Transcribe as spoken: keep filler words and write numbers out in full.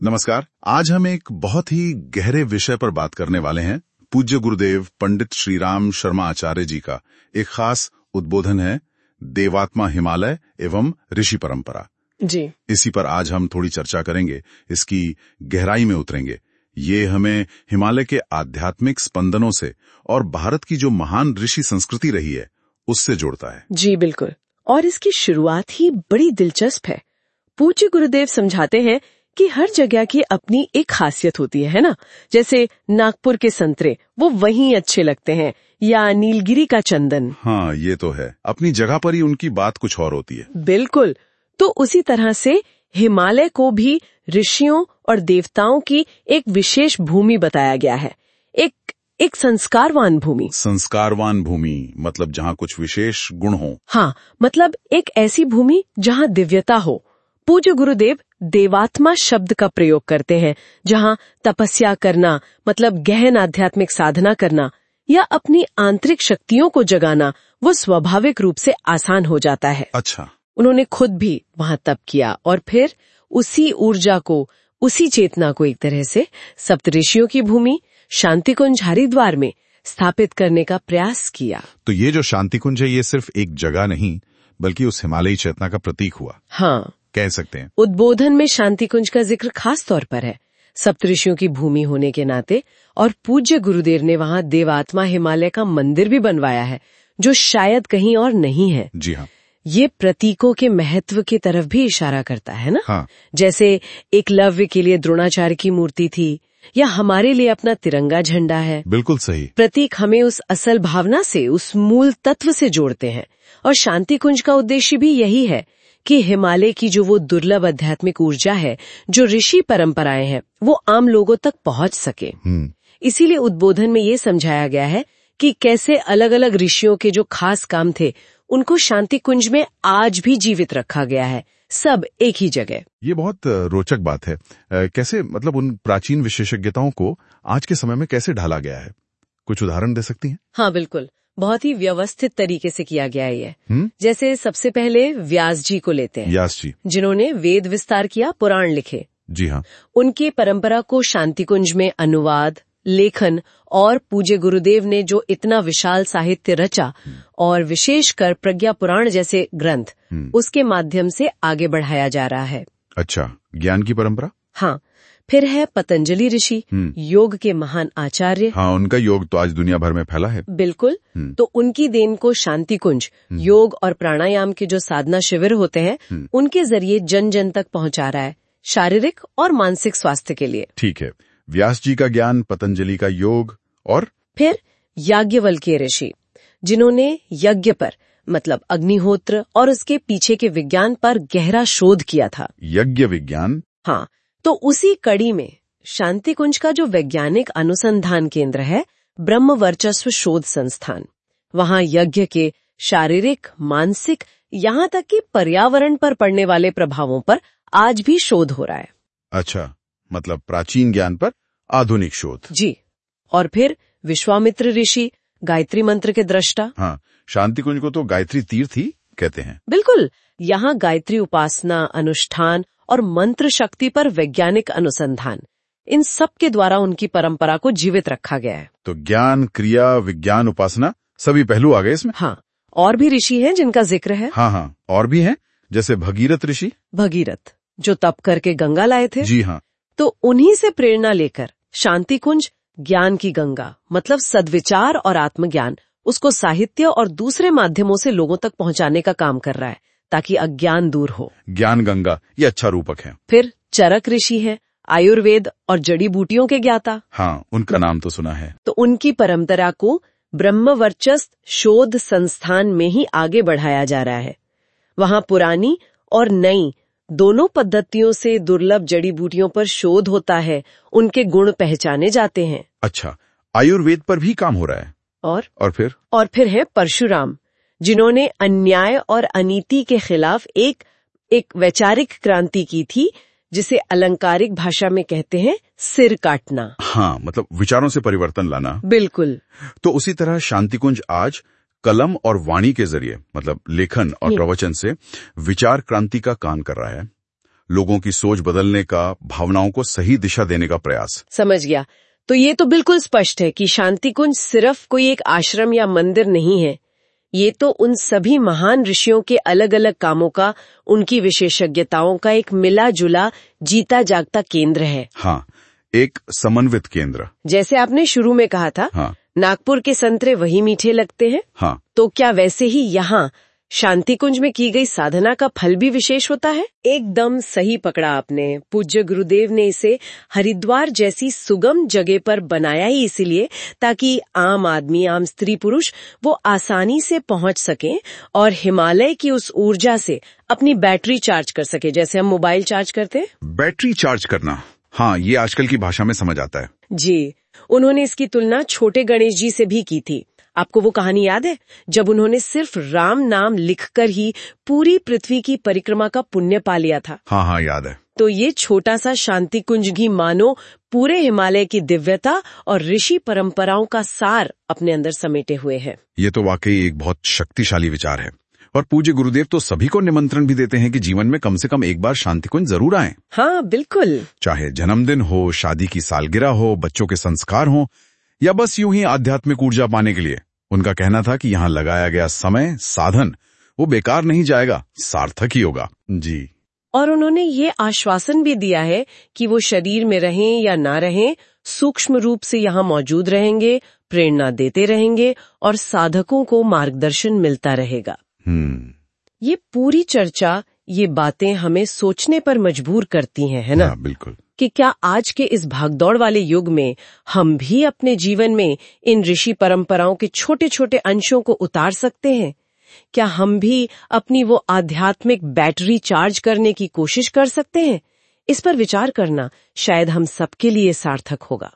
नमस्कार। आज हम एक बहुत ही गहरे विषय पर बात करने वाले हैं। पूज्य गुरुदेव पंडित श्री राम शर्मा आचार्य जी का एक खास उद्बोधन है, देवात्मा हिमालय एवं ऋषि परंपरा। जी। इसी पर आज हम थोड़ी चर्चा करेंगे, इसकी गहराई में उतरेंगे। ये हमें हिमालय के आध्यात्मिक स्पंदनों से और भारत की जो महान ऋषि संस्कृति रही है उससे जोड़ता है। जी बिल्कुल। और इसकी शुरुआत ही बड़ी दिलचस्प है। पूज्य गुरुदेव समझाते हैं कि हर जगह की अपनी एक खासियत होती है, है ना? जैसे नागपुर के संतरे वो वहीं अच्छे लगते हैं, या नीलगिरी का चंदन। हाँ, ये तो है, अपनी जगह पर ही उनकी बात कुछ और होती है। बिल्कुल। तो उसी तरह से हिमालय को भी ऋषियों और देवताओं की एक विशेष भूमि बताया गया है। एक एक संस्कारवान भूमि। संस्कारवान भूमि मतलब जहाँ कुछ विशेष गुण हो। हाँ, मतलब एक ऐसी भूमि जहाँ दिव्यता हो। पूज्य गुरुदेव देवात्मा शब्द का प्रयोग करते हैं, जहाँ तपस्या करना मतलब गहन आध्यात्मिक साधना करना या अपनी आंतरिक शक्तियों को जगाना वो स्वाभाविक रूप से आसान हो जाता है। अच्छा। उन्होंने खुद भी वहाँ तप किया और फिर उसी ऊर्जा को, उसी चेतना को एक तरह से सप्तऋषियों की भूमि शांति कुंज हरिद्वार में स्थापित करने का प्रयास किया। तो ये जो शांति कुंज है ये सिर्फ एक जगह नहीं बल्कि उस हिमालयी चेतना का प्रतीक हुआ। हाँ, कह सकते हैं। उद्बोधन में शांति कुंज का जिक्र खास तौर पर है, सप्तऋषियों की भूमि होने के नाते। और पूज्य गुरुदेव ने वहाँ देवात्मा हिमालय का मंदिर भी बनवाया है, जो शायद कहीं और नहीं है। जी हाँ। ये प्रतीकों के महत्व की तरफ भी इशारा करता है ना? हाँ। जैसे एकलव्य के लिए द्रोणाचार्य की मूर्ति थी, या हमारे लिए अपना तिरंगा झंडा है। बिल्कुल सही। प्रतीक हमें उस असल भावना से, उस मूल तत्व से जोड़ते हैं। और शांति कुंज का उद्देश्य भी यही है कि हिमालय की जो वो दुर्लभ आध्यात्मिक ऊर्जा है, जो ऋषि परंपराएं हैं, वो आम लोगों तक पहुंच सके। इसीलिए उद्बोधन में ये समझाया गया है कि कैसे अलग अलग ऋषियों के जो खास काम थे उनको शांति कुंज में आज भी जीवित रखा गया है, सब एक ही जगह। ये बहुत रोचक बात है। कैसे, मतलब उन प्राचीन विशेषज्ञताओं को आज के समय में कैसे ढाला गया है? कुछ उदाहरण दे सकती हैं? हाँ बिल्कुल, बहुत ही व्यवस्थित तरीके से किया गया है ये। जैसे सबसे पहले व्यास जी को लेते हैं। व्यास जी, जिन्होंने वेद विस्तार किया, पुराण लिखे। जी हाँ। उनकी परंपरा को शांति कुंज में अनुवाद, लेखन और पूज्य गुरुदेव ने जो इतना विशाल साहित्य रचा और विशेषकर प्रज्ञा पुराण जैसे ग्रंथ, उसके माध्यम से आगे बढ़ाया जा रहा है। अच्छा, ज्ञान की परंपरा। हाँ, फिर है पतंजलि ऋषि, योग के महान आचार्य। हाँ, उनका योग तो आज दुनिया भर में फैला है। बिल्कुल। तो उनकी देन को शांति कुंज योग और प्राणायाम के जो साधना शिविर होते हैं उनके जरिए जन जन तक पहुंचा रहा है, शारीरिक और मानसिक स्वास्थ्य के लिए। ठीक है, व्यास जी का ज्ञान, पतंजलि का योग, और फिर याज्ञवल्क्य ऋषि, जिन्होंने यज्ञ पर मतलब अग्निहोत्र और उसके पीछे के विज्ञान पर गहरा शोध किया था। यज्ञ विज्ञान। हाँ, तो उसी कड़ी में शांति कुंज का जो वैज्ञानिक अनुसंधान केंद्र है, ब्रह्म वर्चस्व शोध संस्थान, वहाँ यज्ञ के शारीरिक, मानसिक, यहाँ तक कि पर्यावरण पर पड़ने वाले प्रभावों पर आज भी शोध हो रहा है। अच्छा, मतलब प्राचीन ज्ञान पर आधुनिक शोध। जी। और फिर विश्वामित्र ऋषि, गायत्री मंत्र के दृष्टा। हाँ, शांति कुंज को तो गायत्री तीर्थ ही कहते हैं। बिल्कुल। यहाँ गायत्री उपासना, अनुष्ठान और मंत्र शक्ति पर वैज्ञानिक अनुसंधान, इन सब के द्वारा उनकी परंपरा को जीवित रखा गया है। तो ज्ञान, क्रिया, विज्ञान, उपासना, सभी पहलू आ गए इसमें। हाँ, और भी ऋषि हैं जिनका जिक्र है। हाँ हाँ, और भी हैं, जैसे भगीरथ ऋषि। भगीरथ जो तप करके गंगा लाए थे। जी हाँ। तो उन्हीं से प्रेरणा लेकर शांति कुंज ज्ञान की गंगा मतलब सद्विचार और आत्मज्ञान, उसको साहित्य और दूसरे माध्यमों से लोगों तक पहुंचाने का काम कर रहा है ताकि अज्ञान दूर हो। ज्ञान गंगा, ये अच्छा रूपक है। फिर चरक ऋषि है, आयुर्वेद और जड़ी बूटियों के ज्ञाता। हाँ, उनका नाम तो सुना है। तो उनकी परंपरा को ब्रह्म वर्चस्व शोध संस्थान में ही आगे बढ़ाया जा रहा है। वहाँ पुरानी और नई दोनों पद्धतियों से दुर्लभ जड़ी बूटियों पर शोध होता है, उनके गुण पहचाने जाते हैं। अच्छा, आयुर्वेद पर भी काम हो रहा है। और और फिर और फिर है परशुराम, जिन्होंने अन्याय और अनीति के खिलाफ एक एक वैचारिक क्रांति की थी, जिसे अलंकारिक भाषा में कहते हैं सिर काटना। हाँ, मतलब विचारों से परिवर्तन लाना। बिल्कुल। तो उसी तरह शांतिकुंज आज कलम और वाणी के जरिए, मतलब लेखन और प्रवचन से विचार क्रांति का काम कर रहा है। लोगों की सोच बदलने का, भावनाओं को सही दिशा देने का प्रयास। समझ गया। तो ये तो बिल्कुल स्पष्ट है कि शांति कुंज सिर्फ कोई एक आश्रम या मंदिर नहीं है। ये तो उन सभी महान ऋषियों के अलग अलग कामों का, उनकी विशेषज्ञताओं का एक मिला जुला जीता जागता केंद्र है। हाँ, एक समन्वित केंद्र। जैसे आपने शुरू में कहा था, हाँ, नागपुर के संतरे वही मीठे लगते हैं। हाँ, तो क्या वैसे ही यहाँ शांति कुंज में की गई साधना का फल भी विशेष होता है? एकदम सही पकड़ा आपने। पूज्य गुरुदेव ने इसे हरिद्वार जैसी सुगम जगह पर बनाया ही इसीलिए ताकि आम आदमी, आम स्त्री पुरुष वो आसानी से पहुंच सकें और हिमालय की उस ऊर्जा से अपनी बैटरी चार्ज कर सके, जैसे हम मोबाइल चार्ज करते हैं। बैटरी चार्ज करना, हाँ, ये आजकल की भाषा में समझ आता है। जी, उन्होंने इसकी तुलना छोटे गणेश जी से भी की थी। आपको वो कहानी याद है जब उन्होंने सिर्फ राम नाम लिखकर ही पूरी पृथ्वी की परिक्रमा का पुण्य पा लिया था? हाँ हाँ, याद है। तो ये छोटा सा शांति कुंज भी मानो पूरे हिमालय की दिव्यता और ऋषि परंपराओं का सार अपने अंदर समेटे हुए है। ये तो वाकई एक बहुत शक्तिशाली विचार है। और पूज्य गुरुदेव तो सभी को निमंत्रण भी देते हैं कि जीवन में कम से कम एक बार शांति कुंज जरूर आएं। हाँ, बिल्कुल। चाहे जन्मदिन हो, शादी की सालगिरह हो, बच्चों के संस्कार हो, या बस यूं ही आध्यात्मिक ऊर्जा पाने के लिए। उनका कहना था कि यहाँ लगाया गया समय, साधन, वो बेकार नहीं जाएगा, सार्थक ही होगा। जी। और उन्होंने ये आश्वासन भी दिया है कि वो शरीर में रहें या ना रहें, सूक्ष्म रूप से यहाँ मौजूद रहेंगे, प्रेरणा देते रहेंगे और साधकों को मार्गदर्शन मिलता रहेगा। हम्म ये पूरी चर्चा, ये बातें हमें सोचने पर मजबूर करती हैं, है ना? हाँ, बिल्कुल। कि क्या आज के इस भागदौड़ वाले युग में हम भी अपने जीवन में इन ऋषि परंपराओं के छोटे छोटे अंशों को उतार सकते हैं? क्या हम भी अपनी वो आध्यात्मिक बैटरी चार्ज करने की कोशिश कर सकते हैं? इस पर विचार करना शायद हम सबके लिए सार्थक होगा।